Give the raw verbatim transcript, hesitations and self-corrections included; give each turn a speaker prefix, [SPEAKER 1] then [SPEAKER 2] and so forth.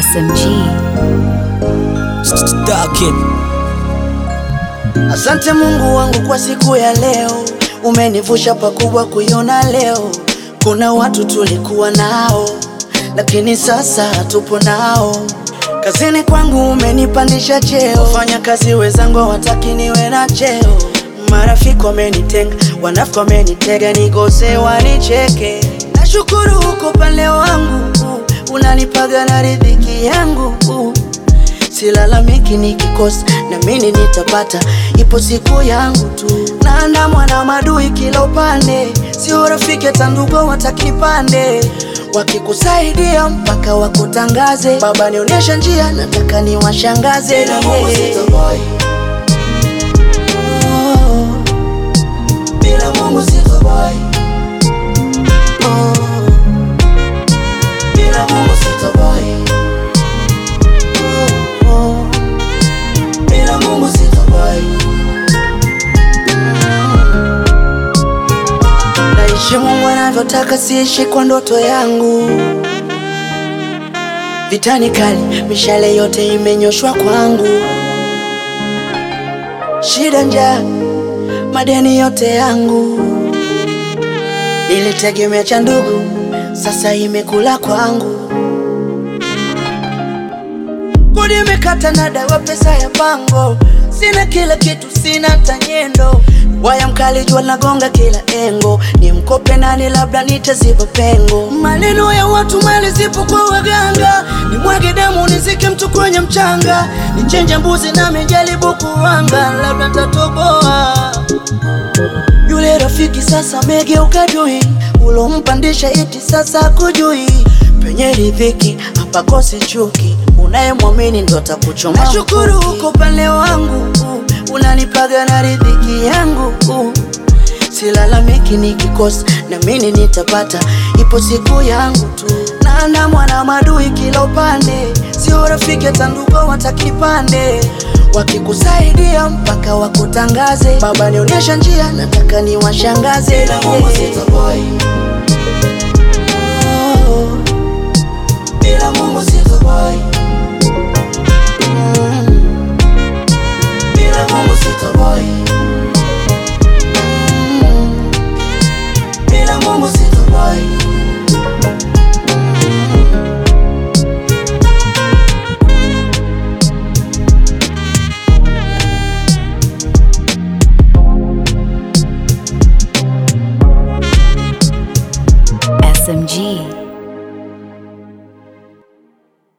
[SPEAKER 1] S M G.
[SPEAKER 2] Starkid.
[SPEAKER 3] Asante Mungu wangu kwa siku ya leo, umenivusha pakubwa kuiona leo. Kuna watu tulikuwa nao, lakini sasa hatupo nao. Kazini kwangu umenipandisha cheo, wafanya kazi wenzangu hawataki niwe na cheo. Marafiki wamenitenga, wanafiki wamenitega, nigose wanicheke. Nashukuru uko pale wangu, unanipaga na riziki yangu. Silalamiki nikikosa, na mimi nitapata, ipo siku yangu tu. Naandamwa na madui kila upande, sio rafiki hata ndugu watakipande. Wakikusaidia mpaka wakutangaze, baba nionyesha njia, nataka niwashangaze. Bila Mungu sitoboy, oh, bila Mungu sitoboy, oh, bila Mungu sitoboy, oh, oh, bila Mungu sitoboy. Naishi Mungu anavyotaka, siishi kwa ndoto yangu. Vitani kali, mishale yote imenyoshwa kwangu. Shida, njaa, madeni yote yangu. Nilitegemea cha ndugu, sasa imekula kwangu. Kodi imekata na dawa, pesa ya pango. Sina kila kitu, sina tanyendo. Waya mkali jua nagonga kila engo. Ni mkope nani, labda nitaziba pengo. Maneno ya watu mali zipo kwa waganga. Ni mwage damu nizike mtu kwenye mchanga. Ni chenja mbuzi na mejaribu kuwanga, labda tatoboa. Yule rafiki sasa megeuka adui, ulompandisha iti sasa kujui. Penye riziki hapa kosi chuki, unayemwamini ndo atakuchoma. Nashukuru uko pale wangu, unanipaga na riziki yangu. Silalamiki nikikosa, na mimi nitapata, ipo siku yangu tu. Naandamwa na madui kila upande, sio rafiki hata ndugu watakipande. Wakikusaidia mpaka wakutangaze, baba nionyesha njia, nataka niwashangaze. Bila Mungu sitoboy, oh, bila Mungu sitoboy, mm, bila Mungu sitoboy, mm, bila Mungu sitoboy.
[SPEAKER 1] S M G.